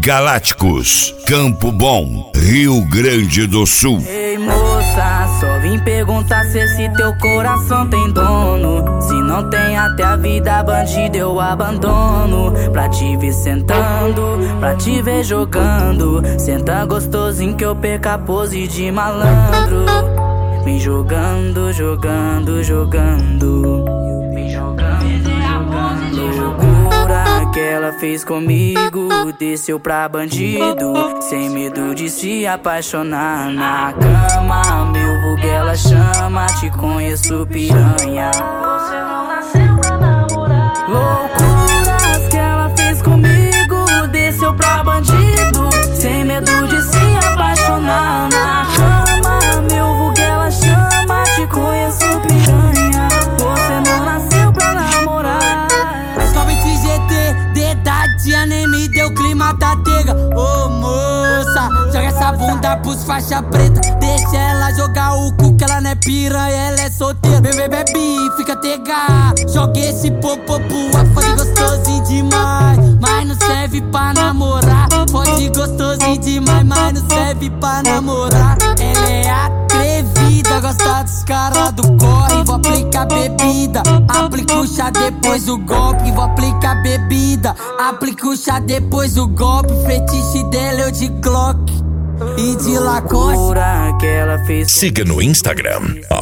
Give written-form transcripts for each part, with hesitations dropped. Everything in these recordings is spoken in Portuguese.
Galácticos, Campo Bom, Rio Grande do Sul. Ei moça, só vim perguntar se esse teu coração tem dono. Se não tem, até a vida bandida eu abandono. Pra te ver sentando, pra te ver jogando. Senta gostosinho que eu perca a pose de malandro. Vem jogando, jogando, jogando. Vem jogando, jogando. Loucura que ela fez comigo, desceu pra bandido, sem medo de se apaixonar na cama. Meu vulgo ela chama, te conheço piranha. Você não nasceu pra namorar. Loucuras que ela fez comigo, desceu pra bandido, sem medo de se apaixonar na cama. Meu vulgo ela chama, te conheço piranha. Você não nasceu pra namorar. Somente GT, de idade, a nem me deu clima da tega. Ô moça, joga essa bunda pros faixa preta. Deixa ela jogar o cu que ela não é piranha, ela é solteira. Bebê, bebe, fica tega. Joga esse popô pro fode gostosinho demais, mas não serve pra namorar. Fode gostosinho demais, mas não serve pra namorar. Ela é atrevida, gosta dos caras do corre. Vou aplicar bebida, aplica o chá depois o golpe. Vou aplicar bebida, aplica o chá depois o golpe. Fetiche dela eu de Glock e de Lacoste. Siga no Instagram,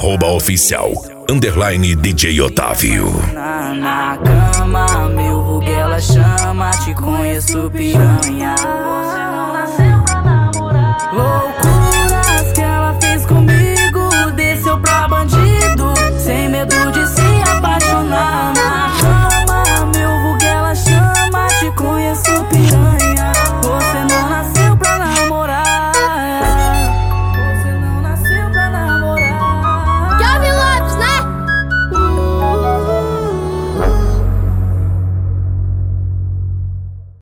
@oficial_DJ Otávio. Na cama, meu vulgo ela chama, te conheço piranha.